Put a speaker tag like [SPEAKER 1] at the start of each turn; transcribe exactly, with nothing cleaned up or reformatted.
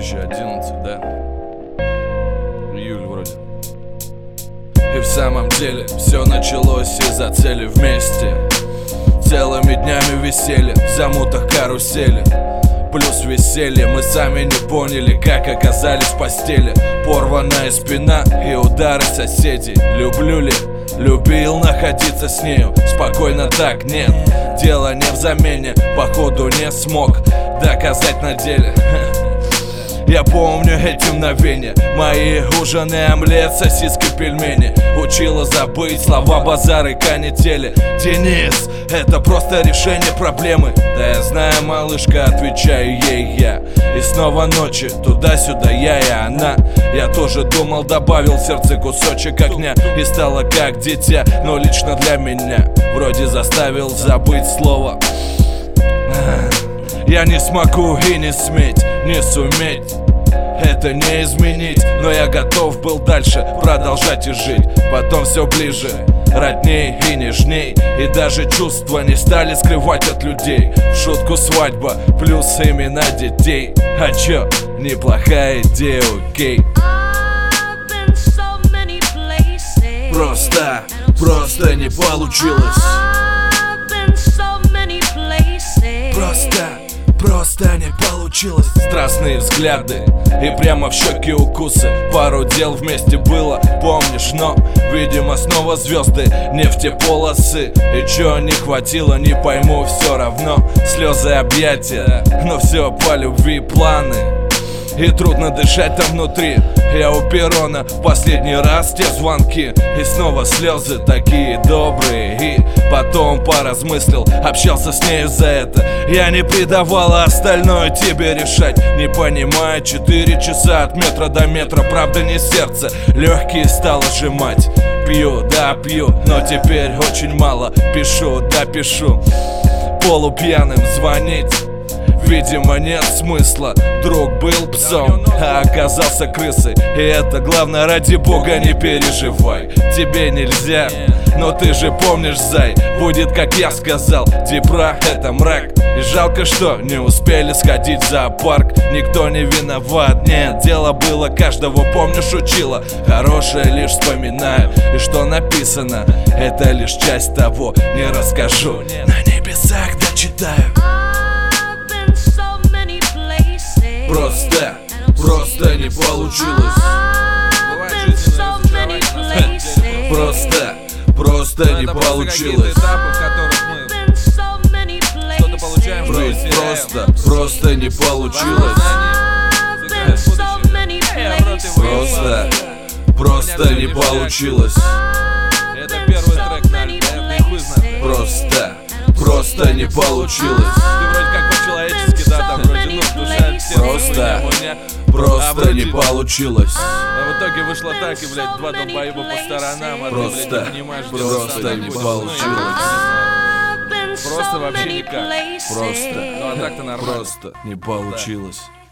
[SPEAKER 1] тысяча одиннадцатый, да? Июль вроде. И в самом деле все началось из-за цели вместе. Целыми днями висели в замутах карусели. Плюс веселье, мы сами не поняли, как оказались в постели. Порванная спина и удары соседей. Люблю ли? Любил находиться с нею. Спокойно так, нет, дело не в замене. Походу не смог доказать на деле. Я помню эти мгновения, мои ужины, омлет, сосиски, пельмени. Учила забыть слова, базары и канители. Денис, это просто решение проблемы. Да я знаю, малышка, отвечаю ей я. И снова ночи, туда-сюда я и она. Я тоже думал, добавил в сердце кусочек огня. И стало как дитя, но лично для меня вроде заставил забыть слово. Я не смогу и не сметь, не суметь это не изменить, но я готов был дальше продолжать и жить. Потом все ближе, родней и нежней. И даже чувства не стали скрывать от людей. В шутку свадьба, плюс имена детей. А чё, неплохая идея, окей. Просто, просто не получилось. Просто, просто не получилось. Страстные взгляды и прямо в щеки укусы. Пару дел вместе было, помнишь, но видимо снова звезды, не в те полосы. И чё не хватило, не пойму, все равно. Слезы, объятия, но все по любви, планы. И трудно дышать там внутри. Я у перрона в последний раз те звонки. И снова слезы такие добрые. И потом поразмыслил, общался с ней за это. Я не предавал, а остальное тебе решать. Не понимаю, четыре часа от метра до метра. Правда не сердце, легкие стало сжимать. Пью, да пью, но теперь очень мало. Пишу, да пишу. Полупьяным звонить видимо нет смысла. Друг был псом, а оказался крысой. И это главное, ради бога не переживай. Тебе нельзя, но ты же помнишь, зай. Будет как я сказал, депра это мрак. И жалко, что не успели сходить в зоопарк. Никто не виноват, нет, дело было каждого, помнишь, учила. Хорошее лишь вспоминаю, и что написано, это лишь часть того. Не расскажу, на небесах дочитаю. Просто, просто не получилось. Просто, просто не получилось. Просто, просто не получилось. Просто, просто не получилось.
[SPEAKER 2] Это первый трек на альбоме.
[SPEAKER 1] Просто, просто не получилось.
[SPEAKER 2] Ты вроде как по-человечески, да, там вроде, ну, душа все.
[SPEAKER 1] Просто, просто не получилось.
[SPEAKER 2] А в итоге вышло так, и, блядь, два долбоеба по сторонам, а ты, блядь, не понимаешь, где
[SPEAKER 1] просто не получилось.
[SPEAKER 2] Просто вообще никак.
[SPEAKER 1] Просто,
[SPEAKER 2] Ну а так-то нормально.
[SPEAKER 1] просто не получилось.